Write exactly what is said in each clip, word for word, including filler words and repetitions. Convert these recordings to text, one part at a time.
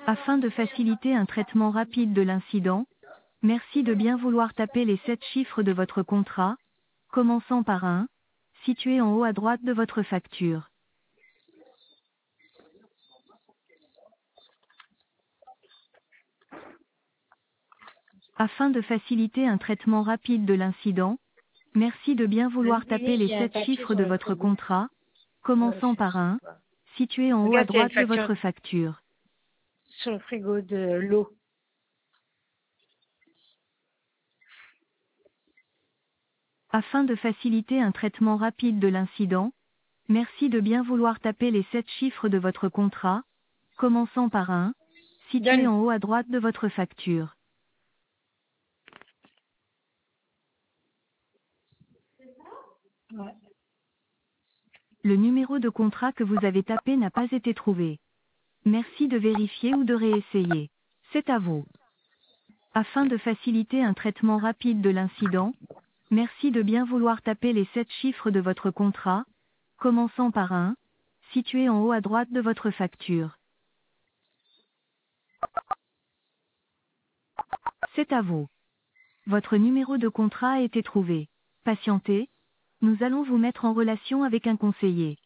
Afin de faciliter un traitement rapide de l'incident, merci de bien vouloir taper les sept chiffres de votre contrat, commençant par un, situé en haut à droite de votre facture. Afin de faciliter un traitement rapide de l'incident, merci de bien vouloir taper Devinez, il les y a un sept papier chiffres sur de le votre frigo. contrat, Euh, commençant je par sais un, pas. situé en haut à Regarde, il y a une droite de facture votre facture. sur le frigo de l'eau. Afin de faciliter un traitement rapide de l'incident, merci de bien vouloir taper les sept chiffres de votre contrat, commençant par un, situé Donne. en haut à droite de votre facture. Ouais. Le numéro de contrat que vous avez tapé n'a pas été trouvé. Merci de vérifier ou de réessayer. C'est à vous. Afin de faciliter un traitement rapide de l'incident, merci de bien vouloir taper les sept chiffres de votre contrat, commençant par un, situé en haut à droite de votre facture. C'est à vous. Votre numéro de contrat a été trouvé. Patientez, nous allons vous mettre en relation avec un conseiller.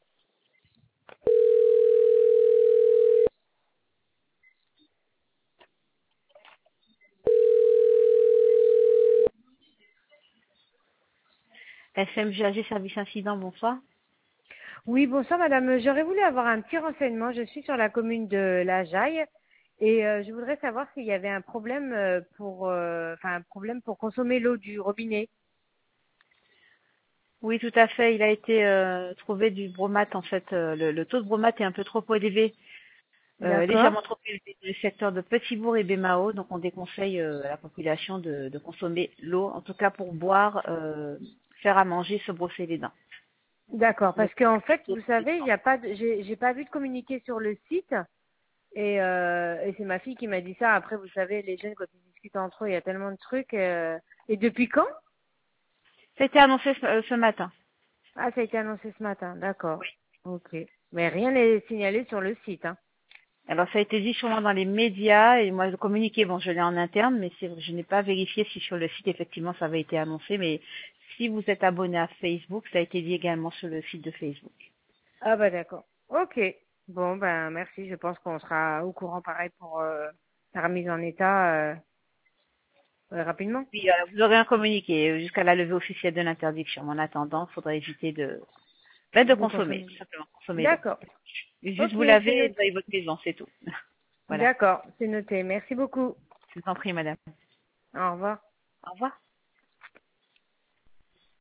S M G A G Service Incident, bonsoir. Oui, bonsoir madame. J'aurais voulu avoir un petit renseignement. Je suis sur la commune de La Jaille et euh, je voudrais savoir s'il y avait un problème euh, pour euh, enfin un problème pour consommer l'eau du robinet. Oui, tout à fait. Il a été euh, trouvé du bromate. En fait, euh, le, le taux de bromate est un peu trop élevé, euh, D'accord. légèrement trop élevé dans le secteur de Petit-Bourg et Bémao. Donc, on déconseille euh, à la population de, de consommer l'eau, en tout cas pour boire, euh, faire à manger, se brosser les dents. D'accord, Le parce qu'en fait, taux vous de- savez, il y a pas de, j'ai j'ai pas vu de communiqué sur le site et, euh, et c'est ma fille qui m'a dit ça. Après, vous savez, les jeunes quand ils discutent entre eux, il y a tellement de trucs. euh, Et depuis quand? Ça a été annoncé ce, euh, ce matin. Ah, ça a été annoncé ce matin. D'accord. Ok. Mais rien n'est signalé sur le site, hein. Alors, ça a été dit sûrement dans les médias et moi, le communiqué, bon, je l'ai en interne, mais c'est, je n'ai pas vérifié si sur le site, effectivement, ça avait été annoncé. Mais si vous êtes abonné à Facebook, ça a été dit également sur le site de Facebook. Ah bah d'accord. Ok. Bon ben merci. Je pense qu'on sera au courant pareil pour euh, la remise en état euh, euh, rapidement. Puis, euh, vous aurez un communiqué jusqu'à la levée officielle de l'interdiction. En attendant, il faudra éviter de, ben, de De consommer, consommer. tout simplement, consommer l'eau. D'accord. Et juste Ok, vous c'est laver et noté. nettoyer votre maison, c'est tout. Voilà. D'accord, c'est noté. Merci beaucoup. Je vous en prie, madame. Au revoir. Au revoir.